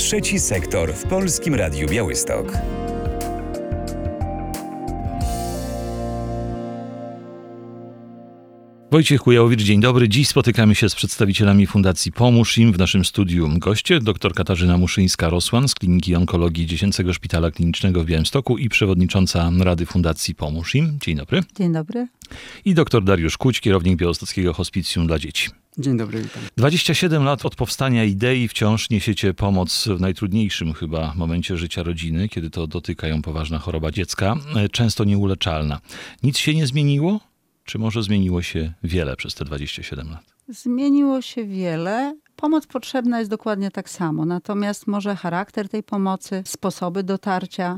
Trzeci sektor w Polskim Radiu Białystok. Wojciech Kujałowicz, dzień dobry. Dziś spotykamy się z przedstawicielami Fundacji Pomóż Im. W naszym studiu goście dr Katarzyna Muszyńska-Rosłan z Kliniki Onkologii Dziecięcego Szpitala Klinicznego w Białymstoku i przewodnicząca Rady Fundacji Pomóż Im. Dzień dobry. Dzień dobry. I dr Dariusz Kuć, kierownik Białostockiego Hospicjum dla Dzieci. Dzień dobry, witam. 27 lat od powstania idei wciąż niesiecie pomoc w najtrudniejszym chyba momencie życia rodziny, kiedy to dotyka ją poważna choroba dziecka, często nieuleczalna. Nic się nie zmieniło? Czy może zmieniło się wiele przez te 27 lat? Zmieniło się wiele. Pomoc potrzebna jest dokładnie tak samo. Natomiast może charakter tej pomocy, sposoby dotarcia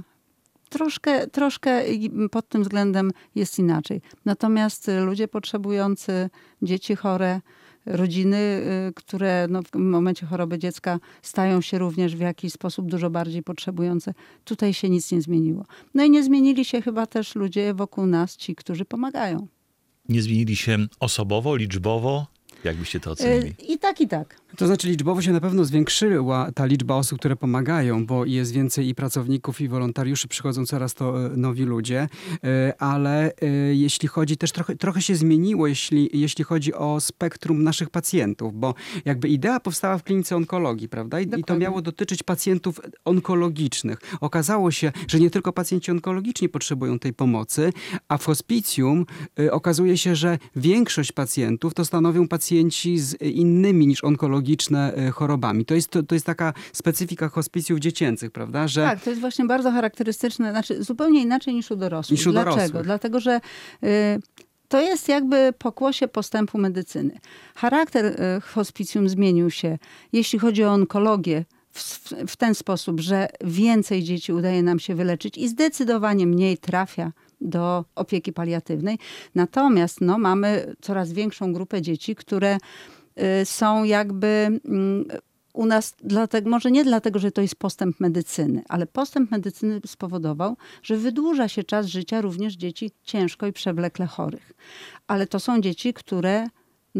troszkę pod tym względem jest inaczej. Natomiast ludzie potrzebujący, dzieci chore, rodziny, które w momencie choroby dziecka stają się również w jakiś sposób dużo bardziej potrzebujące, tutaj się nic nie zmieniło. No i nie zmienili się chyba też ludzie wokół nas, ci, którzy pomagają. Nie zmienili się osobowo, liczbowo? Jak byście to ocenili? I tak, i tak. To znaczy liczbowo się na pewno zwiększyła ta liczba osób, które pomagają, bo jest więcej i pracowników, i wolontariuszy, przychodzą coraz to nowi ludzie, ale jeśli chodzi też trochę się zmieniło, jeśli chodzi o spektrum naszych pacjentów, bo jakby idea powstała w klinice onkologii, prawda? I to miało dotyczyć pacjentów onkologicznych. Okazało się, że nie tylko pacjenci onkologiczni potrzebują tej pomocy, a w hospicjum okazuje się, że większość pacjentów to stanowią pacjenci z innymi niż onkologiczne chorobami. To jest taka specyfika hospicjów dziecięcych, prawda? Że... Tak, to jest właśnie bardzo charakterystyczne, znaczy zupełnie inaczej niż u dorosłych. Dlaczego? Dlatego, że to jest jakby pokłosie postępu medycyny. Charakter hospicjum zmienił się, jeśli chodzi o onkologię, w ten sposób, że więcej dzieci udaje nam się wyleczyć i zdecydowanie mniej trafia do opieki paliatywnej. Natomiast mamy coraz większą grupę dzieci, które są jakby u nas, może nie dlatego, że to jest postęp medycyny, ale postęp medycyny spowodował, że wydłuża się czas życia również dzieci ciężko i przewlekle chorych. Ale to są dzieci, które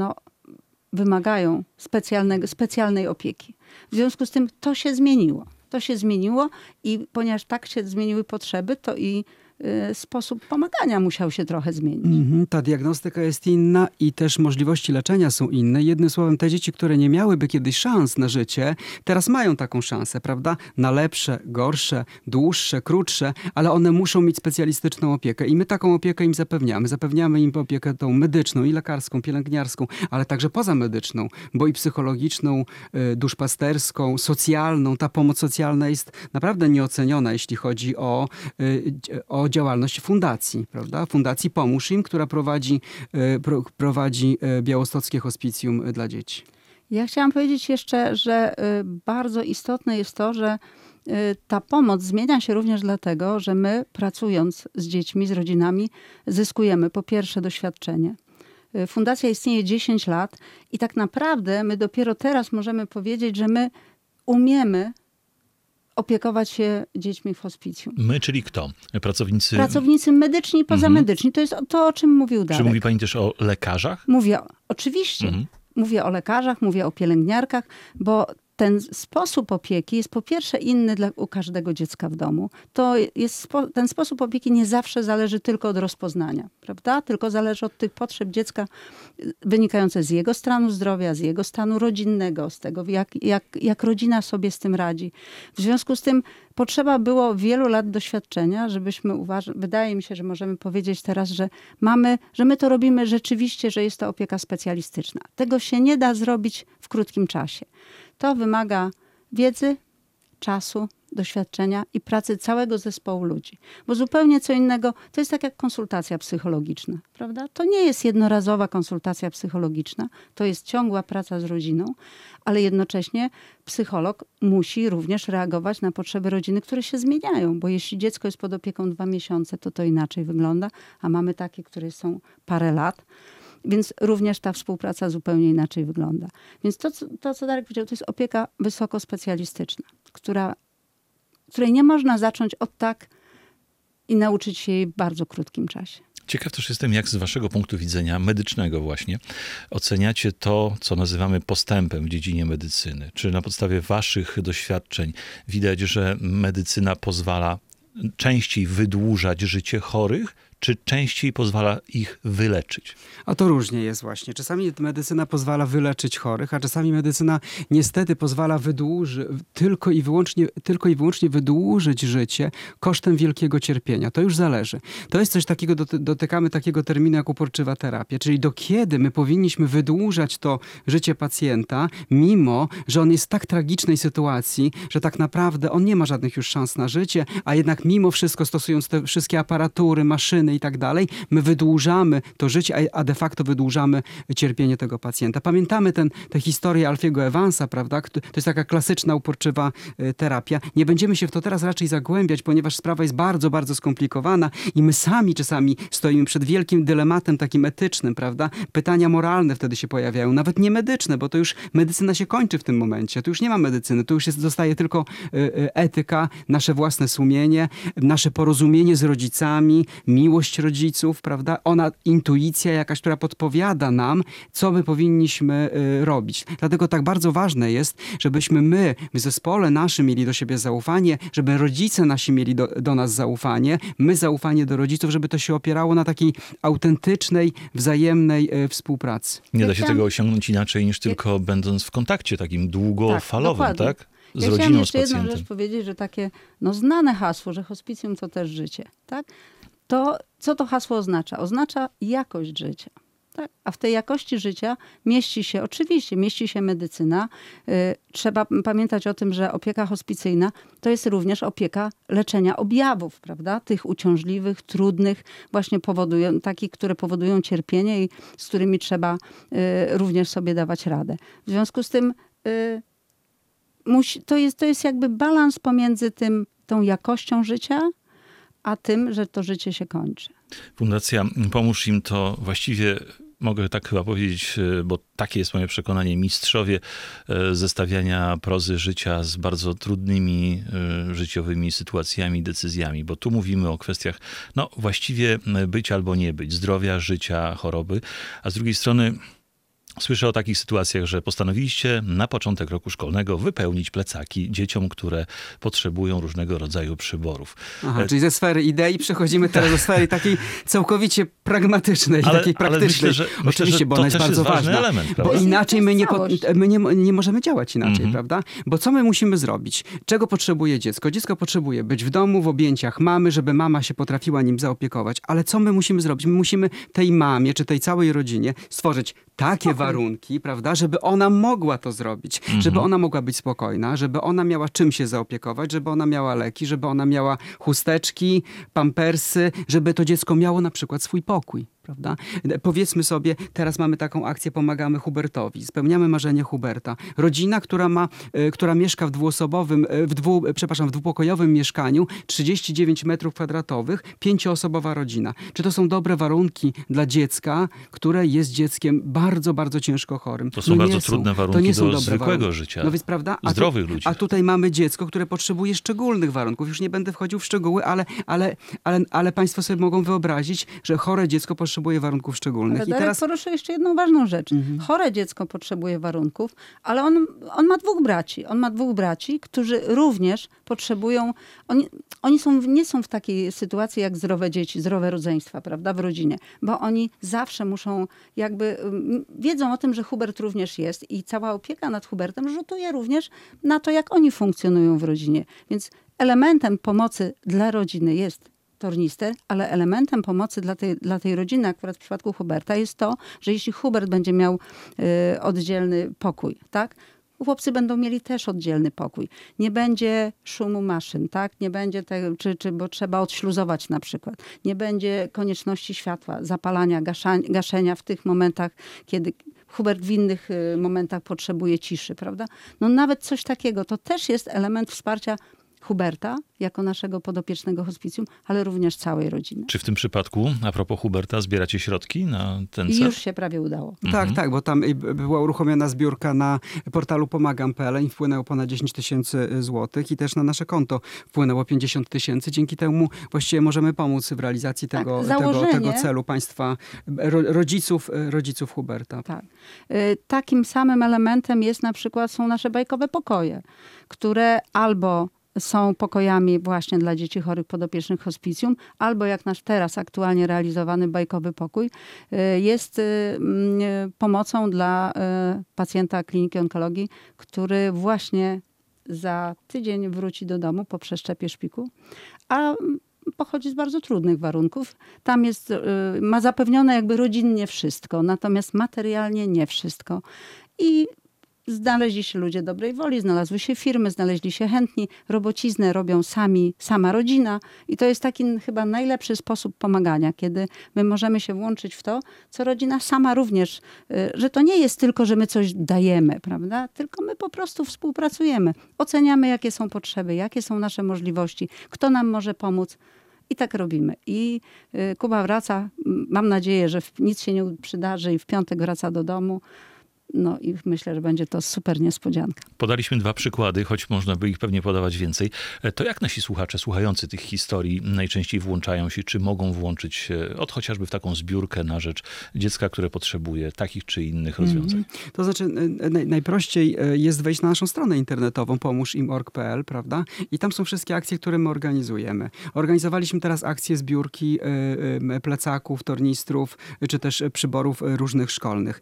wymagają specjalnej opieki. W związku z tym to się zmieniło. To się zmieniło i ponieważ tak się zmieniły potrzeby, to i sposób pomagania musiał się trochę zmienić. Ta diagnostyka jest inna i też możliwości leczenia są inne. Jednym słowem, te dzieci, które nie miałyby kiedyś szans na życie, teraz mają taką szansę, prawda? Na lepsze, gorsze, dłuższe, krótsze, ale one muszą mieć specjalistyczną opiekę i my taką opiekę im zapewniamy. Zapewniamy im opiekę tą medyczną i lekarską, pielęgniarską, ale także pozamedyczną, bo i psychologiczną, duszpasterską, socjalną. Ta pomoc socjalna jest naprawdę nieoceniona, jeśli chodzi o działalność fundacji, prawda? Fundacji Pomóż Im, która prowadzi Białostockie Hospicjum dla Dzieci. Ja chciałam powiedzieć jeszcze, że bardzo istotne jest to, że ta pomoc zmienia się również dlatego, że my pracując z dziećmi, z rodzinami zyskujemy po pierwsze doświadczenie. Fundacja istnieje 10 lat i tak naprawdę my dopiero teraz możemy powiedzieć, że my umiemy opiekować się dziećmi w hospicjum. My, czyli kto? Pracownicy medyczni i pozamedyczni. To jest to, o czym mówił Darek. Czy mówi pani też o lekarzach? Oczywiście. Mówię o lekarzach, mówię o pielęgniarkach, bo ten sposób opieki jest po pierwsze inny u każdego dziecka w domu. Ten sposób opieki nie zawsze zależy tylko od rozpoznania, prawda? Tylko zależy od tych potrzeb dziecka wynikających z jego stanu zdrowia, z jego stanu rodzinnego, z tego jak rodzina sobie z tym radzi. W związku z tym potrzeba było wielu lat doświadczenia, żebyśmy wydaje mi się, że możemy powiedzieć teraz, że my to robimy rzeczywiście, że jest to opieka specjalistyczna. Tego się nie da zrobić w krótkim czasie. To wymaga wiedzy, czasu, doświadczenia i pracy całego zespołu ludzi. Bo zupełnie co innego, to jest tak jak konsultacja psychologiczna, prawda? To nie jest jednorazowa konsultacja psychologiczna, to jest ciągła praca z rodziną, ale jednocześnie psycholog musi również reagować na potrzeby rodziny, które się zmieniają, bo jeśli dziecko jest pod opieką 2 miesiące, to inaczej wygląda, a mamy takie, które są parę lat. Więc również ta współpraca zupełnie inaczej wygląda. Więc to, co Darek powiedział, to jest opieka wysokospecjalistyczna, której nie można zacząć od tak i nauczyć się jej w bardzo krótkim czasie. Ciekaw też jestem, jak z waszego punktu widzenia medycznego właśnie oceniacie to, co nazywamy postępem w dziedzinie medycyny. Czy na podstawie waszych doświadczeń widać, że medycyna pozwala częściej wydłużać życie chorych, czy częściej pozwala ich wyleczyć? A to różnie jest właśnie. Czasami medycyna pozwala wyleczyć chorych, a czasami medycyna niestety pozwala tylko i wyłącznie wydłużyć życie kosztem wielkiego cierpienia. To już zależy. To jest coś takiego, dotykamy takiego terminu jak uporczywa terapia, czyli do kiedy my powinniśmy wydłużać to życie pacjenta, mimo że on jest w tak tragicznej sytuacji, że tak naprawdę on nie ma żadnych już szans na życie, a jednak mimo wszystko stosując te wszystkie aparatury, maszyny i tak dalej, my wydłużamy to życie, a de facto wydłużamy cierpienie tego pacjenta. Pamiętamy tę historię Alfiego Evansa, prawda? To jest taka klasyczna uporczywa terapia. Nie będziemy się w to teraz raczej zagłębiać, ponieważ sprawa jest bardzo, bardzo skomplikowana i my sami czasami stoimy przed wielkim dylematem takim etycznym, prawda? Pytania moralne wtedy się pojawiają, nawet nie medyczne, bo to już medycyna się kończy w tym momencie. Tu już nie ma medycyny, tu już zostaje tylko etyka, nasze własne sumienie, nasze porozumienie z rodzicami, miłość rodziców, prawda? Intuicja jakaś, która podpowiada nam, co my powinniśmy robić. Dlatego tak bardzo ważne jest, żebyśmy my w zespole naszym mieli do siebie zaufanie, żeby rodzice nasi mieli do nas zaufanie, my zaufanie do rodziców, żeby to się opierało na takiej autentycznej, wzajemnej współpracy. Nie da się tego osiągnąć inaczej niż tylko będąc w kontakcie takim długofalowym, tak? Z Ja rodziną, chciałam z jeszcze jedną pacjentem. rzecz powiedzieć, że takie znane hasło, że hospicjum to też życie, tak? To co to hasło oznacza? Oznacza jakość życia. Tak? A w tej jakości życia mieści się medycyna. Trzeba pamiętać o tym, że opieka hospicyjna to jest również opieka leczenia objawów, prawda? Tych uciążliwych, trudnych, właśnie takich, które powodują cierpienie i z którymi trzeba również sobie dawać radę. W związku z tym to jest jakby balans pomiędzy tą jakością życia, a tym, że to życie się kończy. Fundacja Pomóż Im to właściwie, mogę tak chyba powiedzieć, bo takie jest moje przekonanie, mistrzowie zestawiania prozy życia z bardzo trudnymi życiowymi sytuacjami, decyzjami, bo tu mówimy o kwestiach właściwie być albo nie być, zdrowia, życia, choroby, a z drugiej strony słyszę o takich sytuacjach, że postanowiliście na początek roku szkolnego wypełnić plecaki dzieciom, które potrzebują różnego rodzaju przyborów. Aha, czyli ze sfery idei przechodzimy teraz do sfery takiej całkowicie pragmatycznej, takiej praktycznej. Myślę, że bo to ona jest też bardzo jest ważny ważna. element, Bo prawda? inaczej my nie możemy działać inaczej, prawda? Bo co my musimy zrobić? Czego potrzebuje dziecko? Dziecko potrzebuje być w domu, w objęciach mamy, żeby mama się potrafiła nim zaopiekować. Ale co my musimy zrobić? My musimy tej mamie, czy tej całej rodzinie stworzyć takie warunki, prawda, żeby ona mogła to zrobić, żeby ona mogła być spokojna, żeby ona miała czym się zaopiekować, żeby ona miała leki, żeby ona miała chusteczki, pampersy, żeby to dziecko miało na przykład swój pokój. Prawda? Powiedzmy sobie, teraz mamy taką akcję, pomagamy Hubertowi, spełniamy marzenie Huberta. Rodzina, która mieszka w dwupokojowym mieszkaniu, 39 metrów kwadratowych, 5-osobowa rodzina. Czy to są dobre warunki dla dziecka, które jest dzieckiem bardzo, bardzo ciężko chorym? To są bardzo trudne warunki do zwykłego warunki. życia, no więc, prawda? zdrowych ludzi. A tutaj mamy dziecko, które potrzebuje szczególnych warunków. Już nie będę wchodził w szczegóły, ale państwo sobie mogą wyobrazić, że chore dziecko potrzebuje warunków szczególnych. Ale Darek poruszył jeszcze jedną ważną rzecz. Chore dziecko potrzebuje warunków, ale on ma dwóch braci. On ma dwóch braci, którzy również potrzebują... Oni nie są w takiej sytuacji jak zdrowe dzieci, zdrowe rodzeństwa, prawda, w rodzinie. Bo oni zawsze muszą wiedzą o tym, że Hubert również jest i cała opieka nad Hubertem rzutuje również na to, jak oni funkcjonują w rodzinie. Więc elementem pomocy dla rodziny jest tornister, ale elementem pomocy dla tej rodziny, akurat w przypadku Huberta, jest to, że jeśli Hubert będzie miał oddzielny pokój, tak? Chłopcy będą mieli też oddzielny pokój. Nie będzie szumu maszyn, tak? Nie będzie tego, bo trzeba odśluzować na przykład. Nie będzie konieczności światła, zapalania, gaszenia w tych momentach, kiedy Hubert w innych momentach potrzebuje ciszy, prawda? Nawet coś takiego, to też jest element wsparcia Huberta jako naszego podopiecznego hospicjum, ale również całej rodziny. Czy w tym przypadku, a propos Huberta, zbieracie środki na ten I cel? już się prawie udało. Tak, bo tam była uruchomiona zbiórka na portalu pomagam.pl i wpłynęło ponad 10 000 złotych i też na nasze konto wpłynęło 50 000. Dzięki temu właściwie możemy pomóc w realizacji tego celu państwa, rodziców Huberta. Tak. Takim samym elementem są nasze bajkowe pokoje, które albo są pokojami właśnie dla dzieci chorych podopiecznych hospicjum, albo jak nasz teraz aktualnie realizowany bajkowy pokój jest pomocą dla pacjenta kliniki onkologii, który właśnie za tydzień wróci do domu po przeszczepie szpiku, a pochodzi z bardzo trudnych warunków. Tam ma zapewnione jakby rodzinnie wszystko, natomiast materialnie nie wszystko. I znaleźli się ludzie dobrej woli, znalazły się firmy, znaleźli się chętni. Robociznę robią sama rodzina. I to jest taki chyba najlepszy sposób pomagania, kiedy my możemy się włączyć w to, co rodzina sama również, że to nie jest tylko, że my coś dajemy, prawda? Tylko my po prostu współpracujemy. Oceniamy, jakie są potrzeby, jakie są nasze możliwości, kto nam może pomóc. I tak robimy. I Kuba wraca, mam nadzieję, że nic się nie przydarzy i w piątek wraca do domu. No i myślę, że będzie to super niespodzianka. Podaliśmy 2 przykłady, choć można by ich pewnie podawać więcej. To jak nasi słuchacze słuchający tych historii najczęściej włączają się, czy mogą włączyć się chociażby w taką zbiórkę na rzecz dziecka, które potrzebuje takich czy innych rozwiązań? To znaczy najprościej jest wejść na naszą stronę internetową pomóżim.org.pl, prawda? I tam są wszystkie akcje, które my organizujemy. Organizowaliśmy teraz akcję zbiórki plecaków, tornistrów, czy też przyborów różnych szkolnych.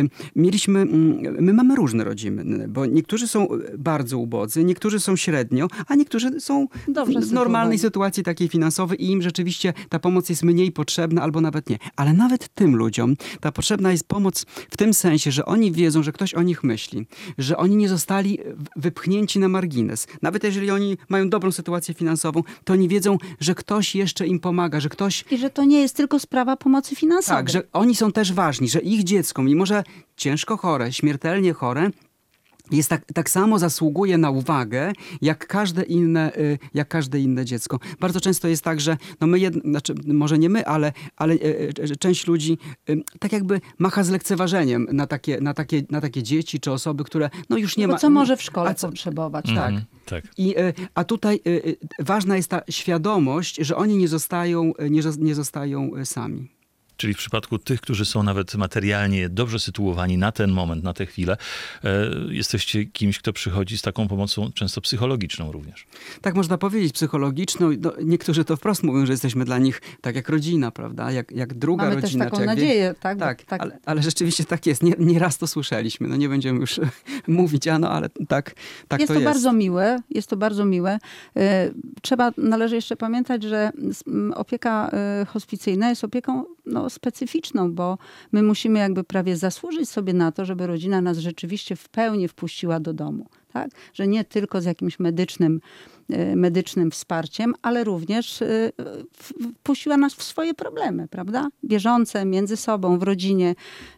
My mamy różne rodziny, bo niektórzy są bardzo ubodzy, niektórzy są średnio, a niektórzy są w normalnej sytuacji takiej finansowej i im rzeczywiście ta pomoc jest mniej potrzebna albo nawet nie. Ale nawet tym ludziom ta potrzebna jest pomoc w tym sensie, że oni wiedzą, że ktoś o nich myśli, że oni nie zostali wypchnięci na margines. Nawet jeżeli oni mają dobrą sytuację finansową, to oni wiedzą, że ktoś jeszcze im pomaga, że ktoś... I że to nie jest tylko sprawa pomocy finansowej. Tak, że oni są też ważni, że ich dziecko, mimo że ciężko chore, śmiertelnie chore, jest tak samo zasługuje na uwagę, jak każde inne dziecko. Bardzo często jest tak, że może nie my, ale część ludzi tak jakby macha z lekceważeniem na takie dzieci czy osoby, które już nie ma... Co może w szkole potrzebować. Tak. Tak. A tutaj ważna jest ta świadomość, że oni nie zostają sami. Czyli w przypadku tych, którzy są nawet materialnie dobrze sytuowani na ten moment, na tę chwilę, jesteście kimś, kto przychodzi z taką pomocą często psychologiczną również. Tak można powiedzieć, psychologiczną. No, niektórzy to wprost mówią, że jesteśmy dla nich tak jak rodzina, prawda? Jak druga Mamy rodzina. Mamy też taką nadzieję, tak? Tak. Ale rzeczywiście tak jest. Nieraz to słyszeliśmy. No nie będziemy już mówić, ale tak to jest. Jest to bardzo miłe. Należy jeszcze pamiętać, że opieka hospicyjna jest opieką specyficzną, bo my musimy jakby prawie zasłużyć sobie na to, żeby rodzina nas rzeczywiście w pełni wpuściła do domu. Tak? Że nie tylko z jakimś medycznym wsparciem, ale również wpuściła nas w swoje problemy, prawda? Bieżące, między sobą, w rodzinie.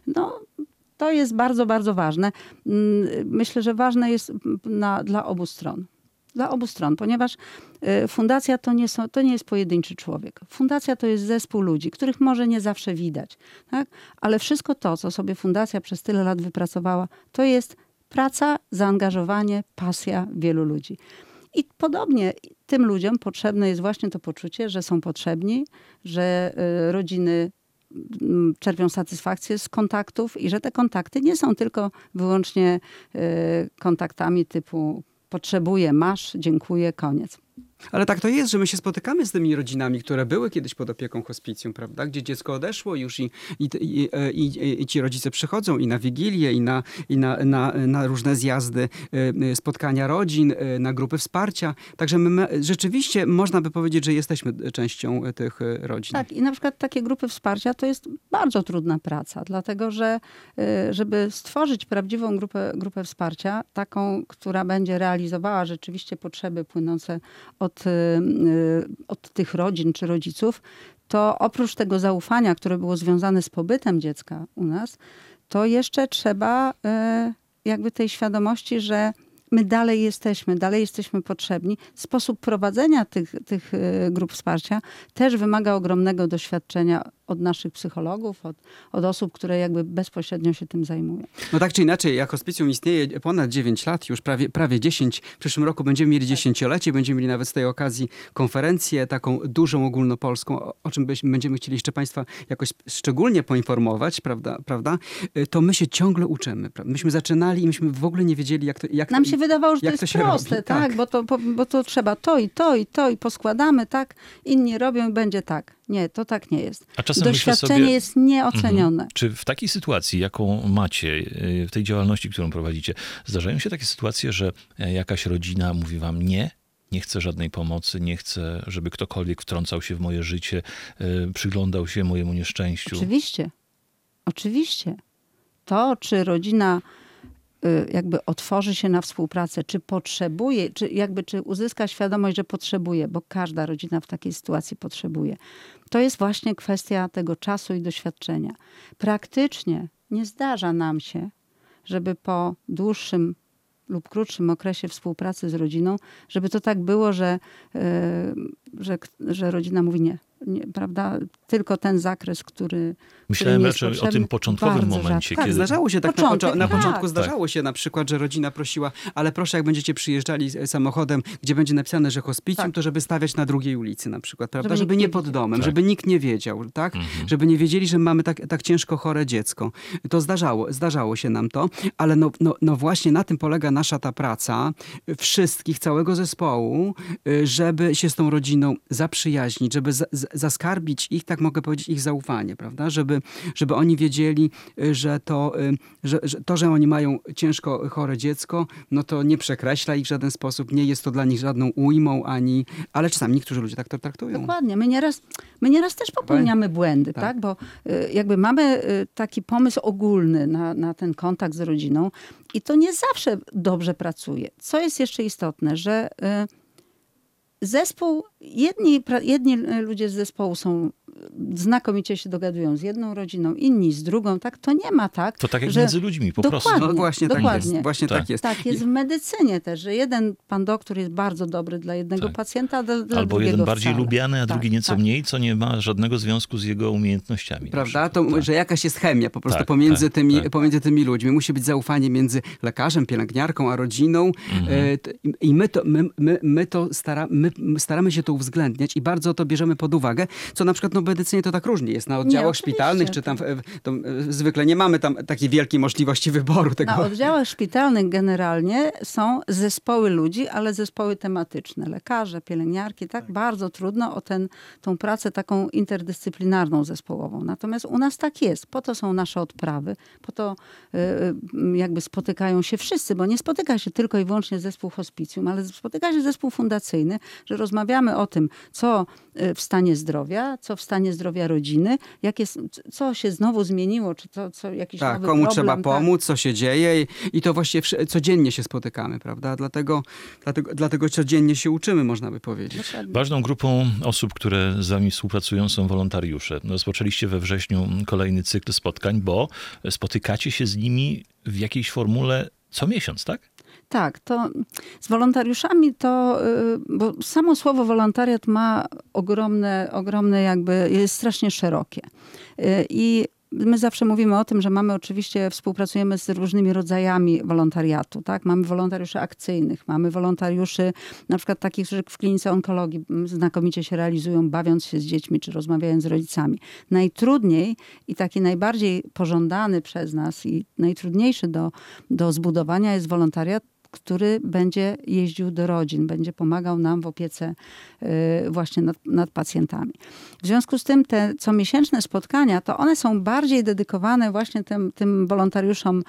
To jest bardzo, bardzo ważne. Myślę, że ważne jest dla obu stron. Dla obu stron, ponieważ fundacja to nie jest pojedynczy człowiek. Fundacja to jest zespół ludzi, których może nie zawsze widać. Tak? Ale wszystko to, co sobie fundacja przez tyle lat wypracowała, to jest praca, zaangażowanie, pasja wielu ludzi. I podobnie tym ludziom potrzebne jest właśnie to poczucie, że są potrzebni, że rodziny czerpią satysfakcję z kontaktów i że te kontakty nie są tylko wyłącznie kontaktami typu potrzebuję, masz, dziękuję, koniec. Ale tak to jest, że my się spotykamy z tymi rodzinami, które były kiedyś pod opieką hospicjum, prawda? Gdzie dziecko odeszło już i ci rodzice przychodzą i na wigilię, i na różne zjazdy, spotkania rodzin, na grupy wsparcia. Także my rzeczywiście można by powiedzieć, że jesteśmy częścią tych rodzin. Tak, i na przykład takie grupy wsparcia to jest bardzo trudna praca, dlatego że żeby stworzyć prawdziwą grupę wsparcia, taką, która będzie realizowała rzeczywiście potrzeby płynące od tych rodzin czy rodziców, to oprócz tego zaufania, które było związane z pobytem dziecka u nas, to jeszcze trzeba jakby tej świadomości, że my dalej jesteśmy potrzebni. Sposób prowadzenia tych grup wsparcia też wymaga ogromnego doświadczenia od naszych psychologów, od osób, które jakby bezpośrednio się tym zajmują. No tak czy inaczej, jak hospicjum istnieje ponad 9 lat, już prawie 10. W przyszłym roku będziemy mieli 10-lecie, będziemy mieli nawet z tej okazji konferencję taką dużą, ogólnopolską, o czym będziemy chcieli jeszcze Państwa jakoś szczególnie poinformować, prawda? To my się ciągle uczymy. Prawda? Myśmy zaczynali i myśmy w ogóle nie wiedzieli, jak Nam się wydawało, że to jak jest się proste, robi. tak? Bo to trzeba to i poskładamy, tak? Inni robią i będzie tak. Nie, to tak nie jest. A czasem myślę Doświadczenie sobie, jest nieocenione. Czy w takiej sytuacji, jaką macie, w tej działalności, którą prowadzicie, zdarzają się takie sytuacje, że jakaś rodzina mówi wam nie chcę żadnej pomocy, nie chcę, żeby ktokolwiek wtrącał się w moje życie, przyglądał się mojemu nieszczęściu? Oczywiście. To, czy rodzina jakby otworzy się na współpracę, czy potrzebuje, czy uzyska świadomość, że potrzebuje, bo każda rodzina w takiej sytuacji potrzebuje. To jest właśnie kwestia tego czasu i doświadczenia. Praktycznie nie zdarza nam się, żeby po dłuższym lub krótszym okresie współpracy z rodziną, żeby to tak było, że rodzina mówi nie, prawda? Tylko ten zakres, który Myślałem jest raczej o potrzebny, tym początkowym bardzo momencie. rzadko. Tak, zdarzało się tak na początku tak. zdarzało się na przykład, że rodzina prosiła, ale proszę, jak będziecie przyjeżdżali samochodem, gdzie będzie napisane, że hospicjum, Tak. to żeby stawiać na drugiej ulicy na przykład, prawda? Żeby Żeby nikt nie nie pod wiedział. domem, Tak. żeby nikt nie wiedział, tak? Żeby nie wiedzieli, że mamy tak ciężko chore dziecko. To zdarzało się nam to, ale no właśnie na tym polega nasza ta praca wszystkich, całego zespołu, żeby się z tą rodziną zaprzyjaźnić, żeby zaskarbić ich, tak mogę powiedzieć, ich zaufanie, prawda? Żeby oni wiedzieli, że że oni mają ciężko chore dziecko, no to nie przekreśla ich w żaden sposób, nie jest to dla nich żadną ujmą, ale czasami niektórzy ludzie tak to traktują. Dokładnie. My nieraz też popełniamy błędy, tak? Bo jakby mamy taki pomysł ogólny na ten kontakt z rodziną i to nie zawsze dobrze pracuje. Co jest jeszcze istotne, że zespół, jedni ludzie z zespołu są znakomicie się dogadują z jedną rodziną, inni z drugą, tak? To nie ma tak, To tak jak że... między ludźmi po prostu. No właśnie dokładnie. tak jest. Właśnie Tak. tak jest. Tak, jest w medycynie też, że jeden pan doktor jest bardzo dobry dla jednego Tak. pacjenta, a dla Albo drugiego jeden bardziej wcale. lubiany, a drugi nieco tak. mniej, co nie ma żadnego związku z jego umiejętnościami. na Prawda? przykład. To, że jakaś jest chemia po prostu Tak, pomiędzy tak. tymi ludźmi. Musi być zaufanie między lekarzem, pielęgniarką, a rodziną. I my staramy się to uwzględniać i bardzo to bierzemy pod uwagę, co na przykład w medycynie to tak różnie jest. Na oddziałach oczywiście. szpitalnych, czy tam zwykle nie mamy tam takiej wielkiej możliwości wyboru tego. Na oddziałach szpitalnych generalnie są zespoły ludzi, ale zespoły tematyczne. Lekarze, pielęgniarki, tak? Bardzo trudno o tą pracę taką interdyscyplinarną, zespołową. Natomiast u nas tak jest. Po to są nasze odprawy, po to jakby spotykają się wszyscy, bo nie spotyka się tylko i wyłącznie zespół hospicjum, ale spotyka się zespół fundacyjny, że rozmawiamy o tym, co w stanie zdrowia, co w stanie zdrowia rodziny, co się znowu zmieniło, czy co jakiś nowy komu problem. trzeba pomóc, co się dzieje i to właściwie codziennie się spotykamy, prawda? Dlatego codziennie się uczymy, można by powiedzieć. Dokładnie. Ważną grupą osób, które z wami współpracują, są wolontariusze. Rozpoczęliście we wrześniu kolejny cykl spotkań, bo spotykacie się z nimi w jakiejś formule co miesiąc, tak? Tak, to z wolontariuszami bo samo słowo wolontariat ma ogromne jakby, jest strasznie szerokie. I my zawsze mówimy o tym, że współpracujemy z różnymi rodzajami wolontariatu, tak? Mamy wolontariuszy akcyjnych, mamy wolontariuszy na przykład takich, którzy w klinice onkologii znakomicie się realizują, bawiąc się z dziećmi, czy rozmawiając z rodzicami. Najtrudniej i taki najbardziej pożądany przez nas i najtrudniejszy do zbudowania jest wolontariat, który będzie jeździł do rodzin, będzie pomagał nam w opiece właśnie nad pacjentami. W związku z tym te comiesięczne spotkania, to one są bardziej dedykowane właśnie tym wolontariuszom,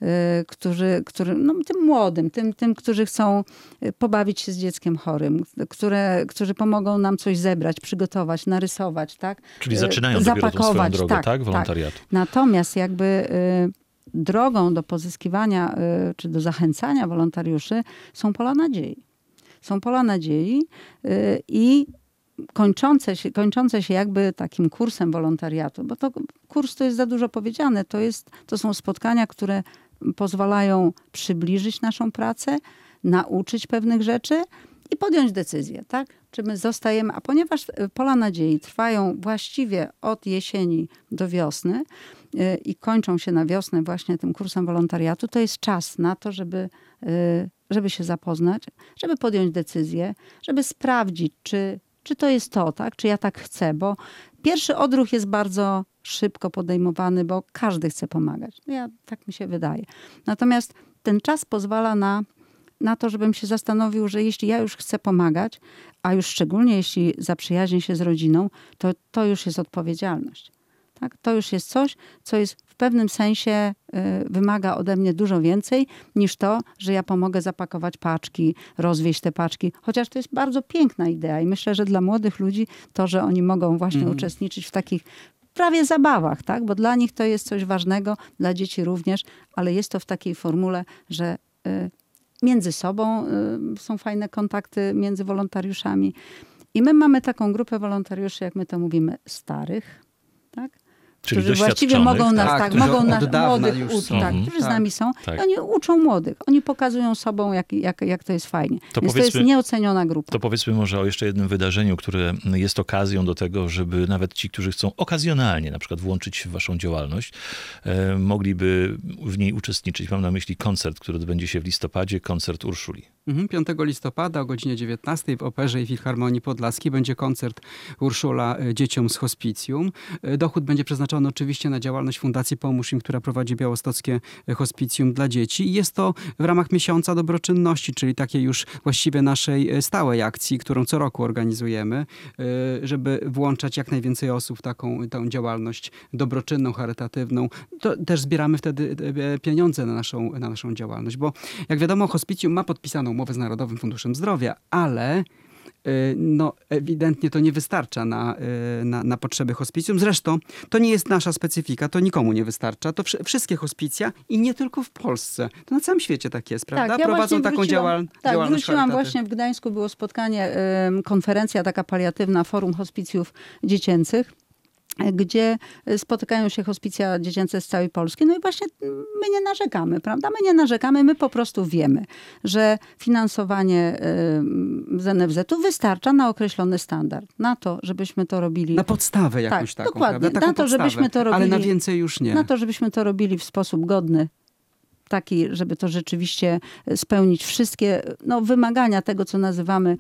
tym młodym, tym, którzy chcą pobawić się z dzieckiem chorym, którzy pomogą nam coś zebrać, przygotować, narysować, tak? Czyli zaczynają dopiero tą swoją drogę, tak? Wolontariatu. Tak. Natomiast jakby drogą do pozyskiwania czy do zachęcania wolontariuszy są pola nadziei. Są pola nadziei i kończące się jakby takim kursem wolontariatu, bo kurs to jest za dużo powiedziane, to są spotkania, które pozwalają przybliżyć naszą pracę, nauczyć pewnych rzeczy i podjąć decyzję, tak? Czy my zostajemy, a ponieważ Pola Nadziei trwają właściwie od jesieni do wiosny i kończą się na wiosnę właśnie tym kursem wolontariatu, to jest czas na to, żeby się zapoznać, żeby podjąć decyzję, żeby sprawdzić, czy to jest to, tak? Czy ja tak chcę, bo pierwszy odruch jest bardzo szybko podejmowany, bo każdy chce pomagać. Tak mi się wydaje. Natomiast ten czas pozwala na to, żebym się zastanowił, że jeśli ja już chcę pomagać, a już szczególnie jeśli zaprzyjaźnię się z rodziną, to już jest odpowiedzialność. Tak? To już jest coś, co jest w pewnym sensie wymaga ode mnie dużo więcej niż to, że ja pomogę zapakować paczki, rozwieźć te paczki. Chociaż to jest bardzo piękna idea i myślę, że dla młodych ludzi to, że oni mogą właśnie uczestniczyć w takich prawie zabawach, tak? Bo dla nich to jest coś ważnego, dla dzieci również, ale jest to w takiej formule, że między sobą są fajne kontakty między wolontariuszami. I my mamy taką grupę wolontariuszy, jak my to mówimy, starych, tak? Czyli Którzy właściwie mogą nas, tak, tak, którzy mogą od nas dawna młodych już uczyć, są. tak, którzy z Tak. nami są. Tak. I oni uczą młodych. Oni pokazują sobą, jak to jest fajnie. To Więc to jest powiedzmy- nieoceniona grupa. To powiedzmy może o jeszcze jednym wydarzeniu, które jest okazją do tego, żeby nawet ci, którzy chcą okazjonalnie na przykład włączyć się w waszą działalność, mogliby w niej uczestniczyć. Mam na myśli koncert, który odbędzie się w listopadzie, koncert Urszuli. 5 listopada o godzinie 19 w Operze i Filharmonii Podlaskiej będzie koncert Urszula dzieciom z hospicjum. Dochód będzie przeznaczony oczywiście na działalność Fundacji Pomóż Im, która prowadzi białostockie hospicjum dla dzieci. I jest to w ramach miesiąca dobroczynności, czyli takiej już właściwie naszej stałej akcji, którą co roku organizujemy, żeby włączać jak najwięcej osób w tą działalność dobroczynną, charytatywną. To też zbieramy wtedy pieniądze na naszą działalność, bo jak wiadomo, hospicjum ma podpisaną umowę z Narodowym Funduszem Zdrowia, ale ewidentnie to nie wystarcza na potrzeby hospicjum. Zresztą to nie jest nasza specyfika, to nikomu nie wystarcza. To wszystkie hospicja i nie tylko w Polsce. To na całym świecie tak jest, prawda? Tak, ja Prowadzą właśnie taką wróciłam, działalność wróciłam charytatywną. właśnie w Gdańsku, było spotkanie, konferencja taka paliatywna, Forum Hospicjów Dziecięcych, gdzie spotykają się hospicja dziecięce z całej Polski. No i właśnie my nie narzekamy, prawda? My nie narzekamy, my po prostu wiemy, że finansowanie z NFZ-u wystarcza na określony standard. Na to, żebyśmy to robili... Na podstawę jakąś taką, dokładnie. prawda? Taką Na to, żebyśmy podstawę, to robili... ale na więcej już nie. Na to, żebyśmy to robili w sposób godny, taki, żeby to rzeczywiście spełnić wszystkie wymagania tego, co nazywamy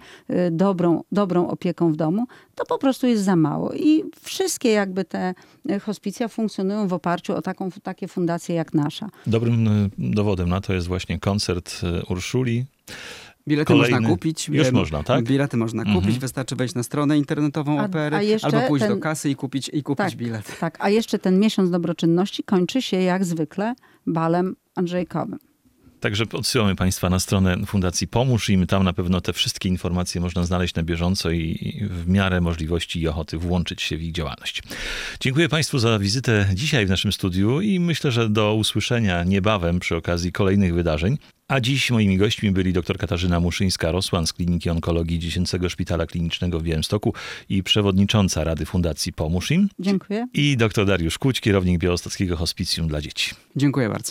dobrą opieką w domu, to po prostu jest za mało. I wszystkie jakby te hospicja funkcjonują w oparciu o takie fundacje jak nasza. Dobrym dowodem na to jest właśnie koncert Urszuli. Bilety Kolejny. można kupić. Już można, tak? Bilety można kupić. Wystarczy wejść na stronę internetową Opery albo pójść do kasy i kupić bilet. Tak, a jeszcze ten miesiąc dobroczynności kończy się jak zwykle balem andrzejkowym. Także odsyłamy Państwa na stronę Fundacji Pomóż Im. Tam na pewno te wszystkie informacje można znaleźć na bieżąco i w miarę możliwości i ochoty włączyć się w ich działalność. Dziękuję Państwu za wizytę dzisiaj w naszym studiu i myślę, że do usłyszenia niebawem przy okazji kolejnych wydarzeń. A dziś moimi gośćmi byli dr Katarzyna Muszyńska-Rosłan z Kliniki Onkologii Dziecięcego Szpitala Klinicznego w Białymstoku i przewodnicząca Rady Fundacji Pomóż Im. Dziękuję. I dr Dariusz Kuć, kierownik Białostockiego Hospicjum dla Dzieci. Dziękuję bardzo.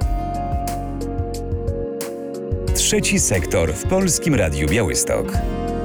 Trzeci sektor w Polskim Radiu Białystok.